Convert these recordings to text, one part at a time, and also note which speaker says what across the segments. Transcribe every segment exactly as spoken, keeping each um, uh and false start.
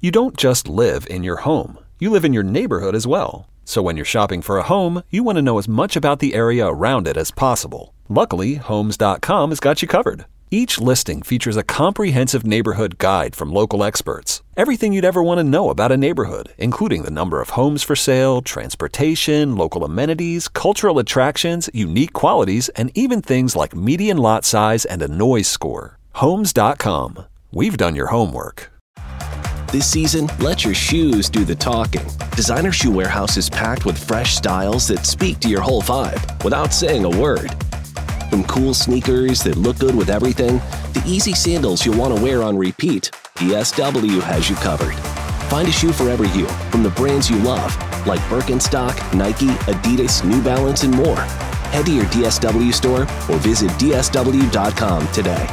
Speaker 1: You don't just live in your home. You live in your neighborhood as well. So when you're shopping for a home, you want to know as much about the area around it as possible. Luckily, Homes dot com has got you covered. Each listing features a comprehensive neighborhood guide from local experts. Everything you'd ever want to know about a neighborhood, including the number of homes for sale, transportation, local amenities, cultural attractions, unique qualities, and even things like median lot size and a noise score. Homes dot com. We've done your homework.
Speaker 2: This season, let your shoes do the talking. Designer Shoe Warehouse is packed with fresh styles that speak to your whole vibe without saying a word. From cool sneakers that look good with everything, to easy sandals you'll want to wear on repeat, D S W has you covered. Find a shoe for every you from the brands you love, like Birkenstock, Nike, Adidas, New Balance, and more. Head to your D S W store or visit D S W dot com today.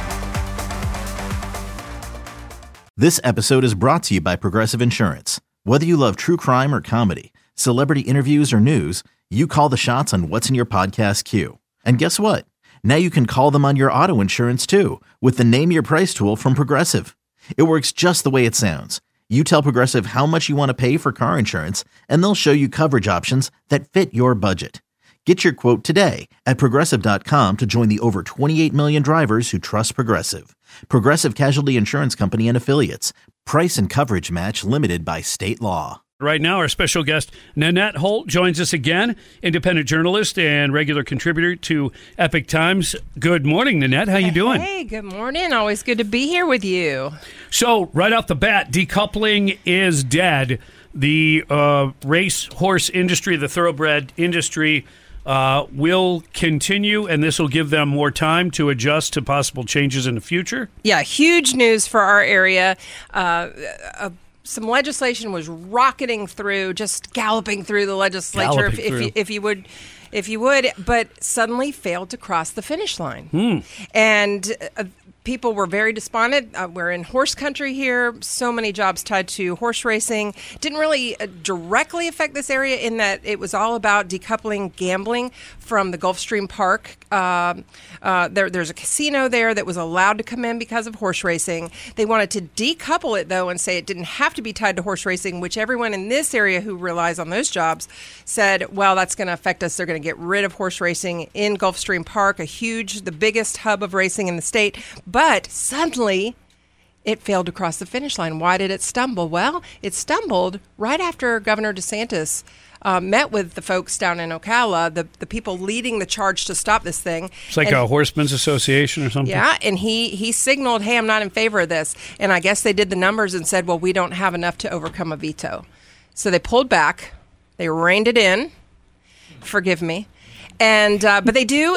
Speaker 3: This episode is brought to you by Progressive Insurance. Whether you love true crime or comedy, celebrity interviews or news, you call the shots on what's in your podcast queue. And guess what? Now you can call them on your auto insurance too with the Name Your Price tool from Progressive. It works just the way it sounds. You tell Progressive how much you want to pay for car insurance, and they'll show you coverage options that fit your budget. Get your quote today at Progressive dot com to join the over twenty-eight million drivers who trust Progressive. Progressive Casualty Insurance Company and Affiliates. Price and coverage match limited by state law.
Speaker 4: Right now, our special guest, Nanette Holt, joins us again, independent journalist and regular contributor to Epoch Times. Good morning, Nanette. How you doing?
Speaker 5: Hey, good morning. Always good to be here with you.
Speaker 4: So, right off the bat, decoupling is dead. The uh, race horse industry, the thoroughbred industry, uh, will continue, and this will give them more time to adjust to possible changes in the future.
Speaker 5: Yeah, huge news for our area. Uh, a Some legislation was rocketing through, just galloping through the legislature, if, if, you, if you would, if you would, but suddenly failed to cross the finish line.
Speaker 4: Hmm.
Speaker 5: And uh, people were very despondent. Uh, we're in horse country here. So many jobs tied to horse racing. Didn't really uh, directly affect this area in that it was all about decoupling gambling from the Gulfstream Park. Uh, uh, there, there's a casino there that was allowed to come in because of horse racing. They wanted to decouple it, though, and say it didn't have to be tied to horse racing, which everyone in this area who relies on those jobs said, well, that's going to affect us. They're going to get rid of horse racing in Gulfstream Park, a huge, the biggest hub of racing in the state. But suddenly, it failed to cross the finish line. Why did it stumble? Well, it stumbled right after Governor DeSantis uh, met with the folks down in Ocala, the, the people leading the charge to stop this thing.
Speaker 4: It's like and, a horsemen's association or something?
Speaker 5: Yeah, and he, he signaled, hey, I'm not in favor of this. And I guess they did the numbers and said, well, we don't have enough to overcome a veto. So they pulled back. They reined it in. Forgive me. And uh, but they do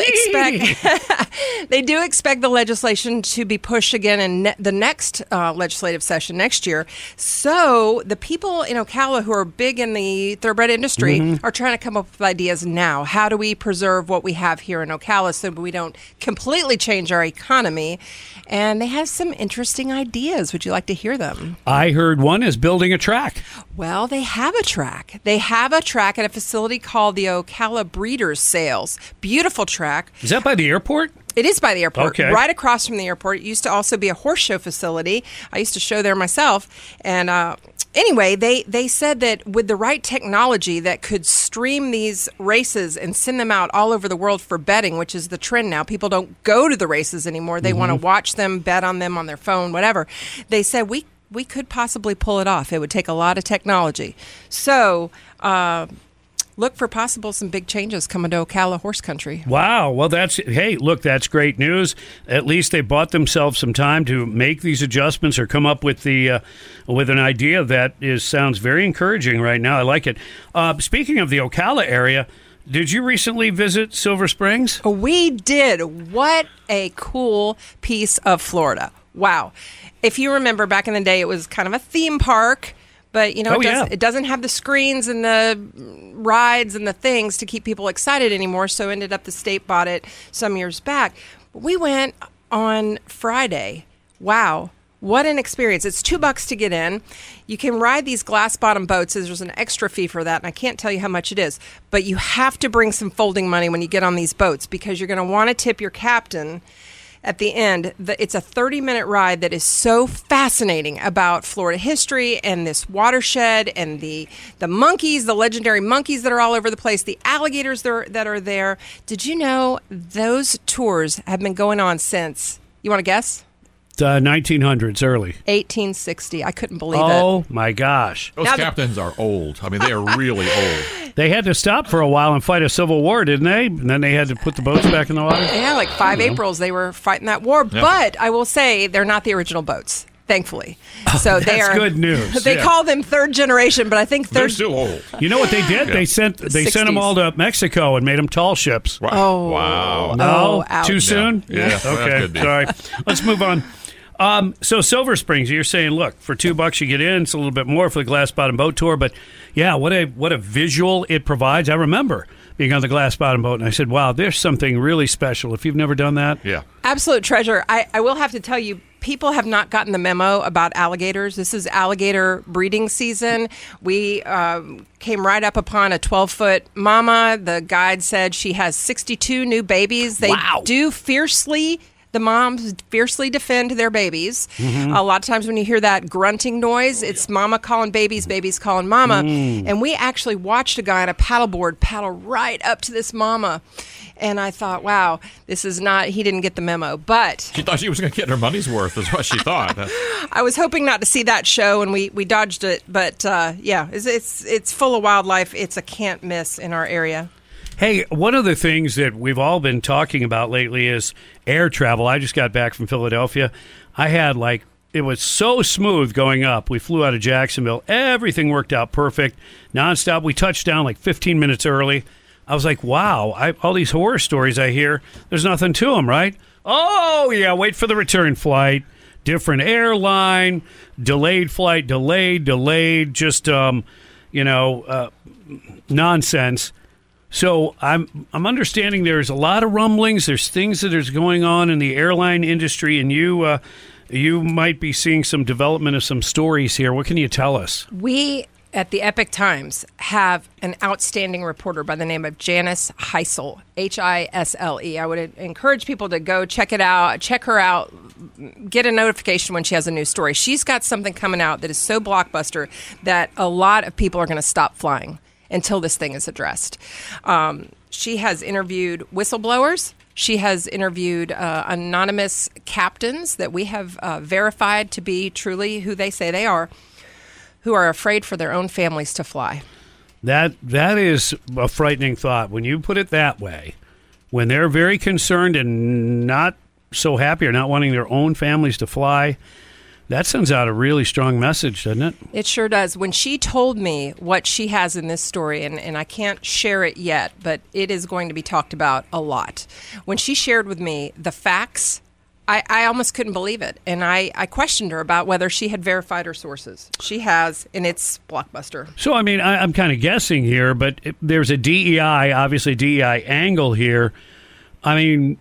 Speaker 5: expect they do expect the legislation to be pushed again in ne- the next uh, legislative session next year. So the people in Ocala who are big in the thoroughbred industry mm-hmm. are trying to come up with ideas now. How do we preserve what we have here in Ocala so we don't completely change our economy? And they have some interesting ideas. Would you like to hear them?
Speaker 4: I heard one is building a track.
Speaker 5: Well, they have a track. They have a track at a facility called the Ocala Breeders' Sales. Beautiful track.
Speaker 4: Is that by the airport?
Speaker 5: It is by the airport,
Speaker 4: okay.
Speaker 5: Right across from the airport. It used to also be a horse show facility. I used to show there myself. And uh, anyway, they, they said that with the right technology that could stream these races and send them out all over the world for betting, which is the trend now. People don't go to the races anymore. They mm-hmm. want to watch them, bet on them on their phone, whatever. They said we we could possibly pull it off. It would take a lot of technology. So uh, look for possible some big changes coming to Ocala horse country.
Speaker 4: Wow. Well, that's, hey, look, that's great news. At least they bought themselves some time to make these adjustments or come up with the uh, with an idea that is sounds very encouraging right now. I like it. Uh, speaking of the Ocala area, did you recently visit Silver Springs?
Speaker 5: We did. What a cool piece of Florida. Wow. If you remember back in the day, it was kind of a theme park. But, you know,
Speaker 4: oh,
Speaker 5: it, does,
Speaker 4: yeah.
Speaker 5: it doesn't have the screens and the rides and the things to keep people excited anymore. So ended up the state bought it some years back. But we went on Friday. Wow. What an experience. It's two bucks to get in. You can ride these glass bottom boats. There's an extra fee for that, and I can't tell you how much it is. But you have to bring some folding money when you get on these boats because you're going to want to tip your captain at the end. The, it's a thirty-minute ride that is so fascinating about Florida history and this watershed and the the monkeys, the legendary monkeys that are all over the place, the alligators that are, that are there. Did you know those tours have been going on since, you want to guess?
Speaker 4: Uh, nineteen hundreds, early.
Speaker 5: eighteen sixty. I couldn't believe it.
Speaker 4: Oh, my gosh.
Speaker 6: Those
Speaker 5: Now
Speaker 6: captains are old. I mean, they are really old.
Speaker 4: They had to stop for a while and fight a civil war, didn't they? And then they had to put the boats back in the water?
Speaker 5: Yeah, like five Aprils they were fighting that war.
Speaker 6: Yeah.
Speaker 5: But I will say they're not the original boats, thankfully. So they
Speaker 4: That's
Speaker 5: are
Speaker 4: good news.
Speaker 5: They
Speaker 6: Yeah.
Speaker 5: call them third generation, but I think
Speaker 6: They're
Speaker 5: third.
Speaker 6: still old.
Speaker 4: You know what they did?
Speaker 6: Yeah.
Speaker 4: They sent they sent them
Speaker 5: sixties.
Speaker 4: all to Mexico and made them tall ships.
Speaker 6: Wow.
Speaker 5: Oh.
Speaker 6: Wow.
Speaker 4: No?
Speaker 5: Oh, ouch.
Speaker 4: Too soon?
Speaker 6: Yeah. Yeah, that
Speaker 4: Okay,
Speaker 6: could be.
Speaker 4: sorry. Let's move on. Um, so Silver Springs, you're saying, look, for two bucks you get in. It's a little bit more for the Glass Bottom Boat Tour, but yeah, what a what a visual it provides. I remember being on the Glass Bottom Boat, and I said, wow, there's something really special. If you've never done that,
Speaker 6: Yeah.
Speaker 5: Absolute treasure. I, I will have to tell you, people have not gotten the memo about alligators. This is alligator breeding season. We um, came right up upon a twelve-foot mama. The guide said she has sixty-two new babies. They
Speaker 4: Wow.
Speaker 5: do fiercely... The moms fiercely defend their babies.
Speaker 4: Mm-hmm.
Speaker 5: A lot of times when you hear that grunting noise, it's mama calling babies, babies calling mama.
Speaker 4: Mm.
Speaker 5: And we actually watched a guy on a paddleboard paddle right up to this mama. And I thought, wow, this is not, he didn't get the memo. But
Speaker 6: She thought she was going to get her money's worth, is what she thought.
Speaker 5: I was hoping not to see that show, and we, we dodged it. But uh, yeah, it's, it's, it's full of wildlife. It's a can't miss in our area.
Speaker 4: hey, one of the things that we've all been talking about lately is air travel. I just got back from Philadelphia. I had like, it was so smooth going up. We flew out of Jacksonville. Everything worked out perfect, nonstop. We touched down like fifteen minutes early. I was like, wow, I, all these horror stories I hear, there's nothing to them, right? Oh, yeah, wait for the return flight. Different airline, delayed flight, delayed, delayed, just, um, you know, uh, nonsense. So I'm I'm understanding there's a lot of rumblings. There's things that is going on in the airline industry, and you uh, you might be seeing some development of some stories here. What can you tell us?
Speaker 5: We at the Epic Times have an outstanding reporter by the name of Janice Hisle, H I S L E. I would encourage people to go check it out, check her out, get a notification when she has a new story. She's got something coming out that is so blockbuster that a lot of people are going to stop flying until this thing is addressed. Um, she has interviewed whistleblowers. She has interviewed uh, anonymous captains that we have uh, verified to be truly who they say they are, who are afraid for their own families to fly.
Speaker 4: That that is a frightening thought. When you put it that way, when they're very concerned and not so happy or not wanting their own families to fly, that sends out a really strong message, doesn't it?
Speaker 5: It sure does. When she told me what she has in this story, and, and I can't share it yet, but it is going to be talked about a lot. When she shared with me the facts, I, I almost couldn't believe it. And I, I questioned her about whether she had verified her sources. She has, and it's blockbuster.
Speaker 4: So, I mean, I, I'm kind of guessing here, but it, there's a D E I, obviously D E I angle here. I mean,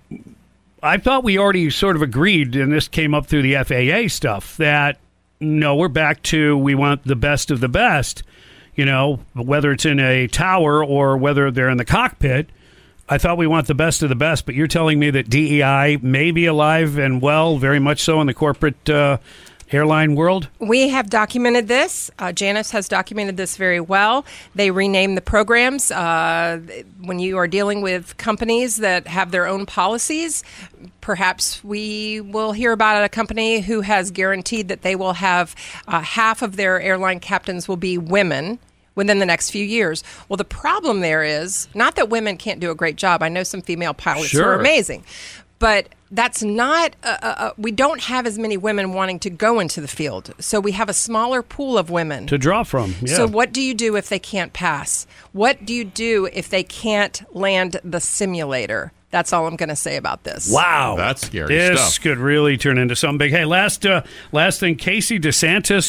Speaker 4: I thought we already sort of agreed, and this came up through the F A A stuff, that, no, we're back to we want the best of the best, you know, whether it's in a tower or whether they're in the cockpit. I thought we want the best of the best, but you're telling me that D E I may be alive and well, very much so in the corporate uh, airline world?
Speaker 5: We have documented this. Uh, Janice has documented this very well. They rename the programs. Uh, when you are dealing with companies that have their own policies, perhaps we will hear about a company who has guaranteed that they will have uh, half of their airline captains will be women within the next few years. Well, the problem there is not that women can't do a great job. I know some female pilots who
Speaker 4: Sure.
Speaker 5: are amazing, but that's not, uh, uh, we don't have as many women wanting to go into the field. So we have a smaller pool of women
Speaker 4: To draw from, yeah.
Speaker 5: So what do you do if they can't pass? What do you do if they can't land the simulator? That's all I'm going to say about this.
Speaker 4: Wow,
Speaker 6: That's scary
Speaker 4: this
Speaker 6: stuff.
Speaker 4: could really turn into something big. Hey, last uh, last thing, Casey DeSantis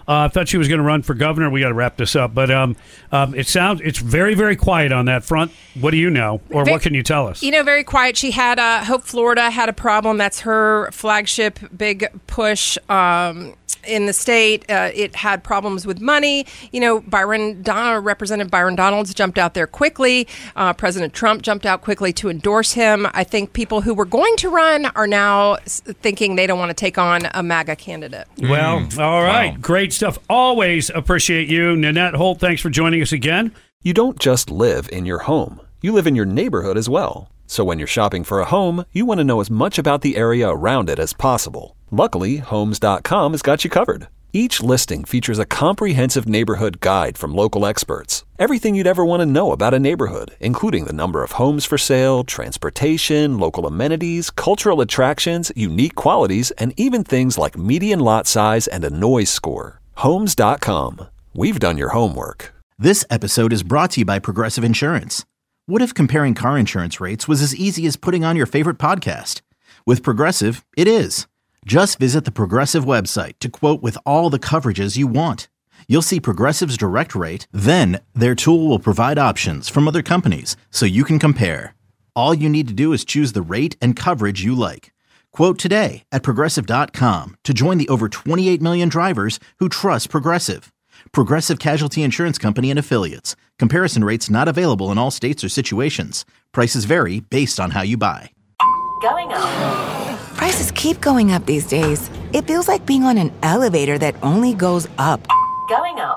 Speaker 4: Uh, I thought she was going to run for governor. We got to wrap this up. But um, um, it sounds it's very, very quiet on that front. What do you know? Or
Speaker 5: very,
Speaker 4: what can you tell us?
Speaker 5: You know, very quiet. She had uh, Hope Florida had a problem. That's her flagship big push. Um, in the state, uh, it had problems with money. You know, Byron Don- Representative Byron Donalds jumped out there quickly. Uh, President Trump jumped out quickly to endorse him. I think people who were going to run are now thinking they don't want to take on a MAGA candidate.
Speaker 4: Well, all right.
Speaker 6: Wow.
Speaker 4: Great stuff. Always appreciate you. Nanette Holt, thanks for joining us again.
Speaker 1: You don't just live in your home. You live in your neighborhood as well. So when you're shopping for a home, you want to know as much about the area around it as possible. Luckily, Homes dot com has got you covered. Each listing features a comprehensive neighborhood guide from local experts. Everything you'd ever want to know about a neighborhood, including the number of homes for sale, transportation, local amenities, cultural attractions, unique qualities, and even things like median lot size and a noise score. Homes dot com. We've done your homework.
Speaker 3: This episode is brought to you by Progressive Insurance. What if comparing car insurance rates was as easy as putting on your favorite podcast? With Progressive, it is. Just visit the Progressive website to quote with all the coverages you want. You'll see Progressive's direct rate, then their tool will provide options from other companies so you can compare. All you need to do is choose the rate and coverage you like. Quote today at Progressive dot com to join the over twenty-eight million drivers who trust Progressive. Progressive Casualty Insurance Company and Affiliates. Comparison rates not available in all states or situations. Prices vary based on how you buy.
Speaker 7: Going up. Prices keep going up these days. It feels like being on an elevator that only goes up. Going up.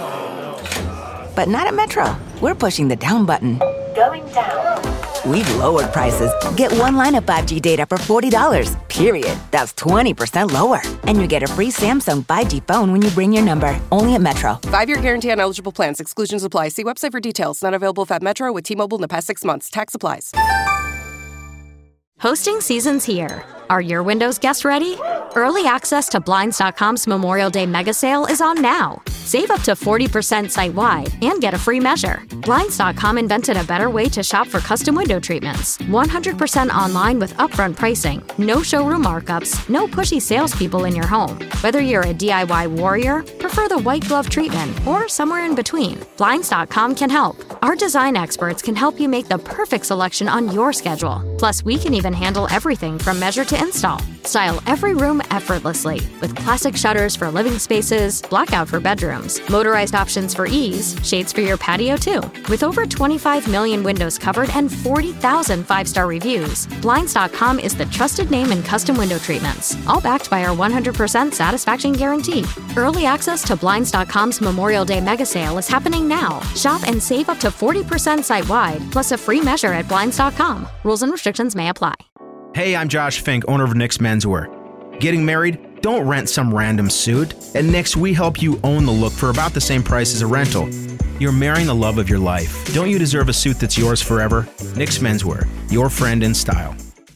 Speaker 7: But not at Metro. We're pushing the down button. Going down. We've lowered prices. Get one line of five G data for forty dollars, period. That's twenty percent lower. And you get a free Samsung five G phone when you bring your number. Only at Metro.
Speaker 8: Five-year guarantee on eligible plans. Exclusions apply. See website for details. Not available if at Metro with T-Mobile in the past six months. Tax applies.
Speaker 9: Hosting season's here. Are your windows guests ready? Early access to Blinds dot com's Memorial Day mega sale is on now. Save up to forty percent site-wide and get a free measure. Blinds dot com invented a better way to shop for custom window treatments. one hundred percent online with upfront pricing, no showroom markups, no pushy salespeople in your home. Whether you're a D I Y warrior, prefer the white glove treatment, or somewhere in between, Blinds dot com can help. Our design experts can help you make the perfect selection on your schedule. Plus, we can even handle everything from measure to install. Style every room effortlessly with classic shutters for living spaces, blackout for bedrooms, motorized options for ease, shades for your patio too. With over twenty-five million windows covered and forty thousand five-star reviews, Blinds dot com is the trusted name in custom window treatments, all backed by our one hundred percent satisfaction guarantee. Early access to Blinds dot com's Memorial Day mega sale is happening now. Shop and save up to forty percent site-wide, plus a free measure at Blinds dot com. Rules and restrictions may apply.
Speaker 10: Hey, I'm Josh Fink, owner of Nick's Menswear. Getting married? Don't rent some random suit. At Nick's, we help you own the look for about the same price as a rental. You're marrying the love of your life. Don't you deserve a suit that's yours forever? Nick's Menswear, your friend in style.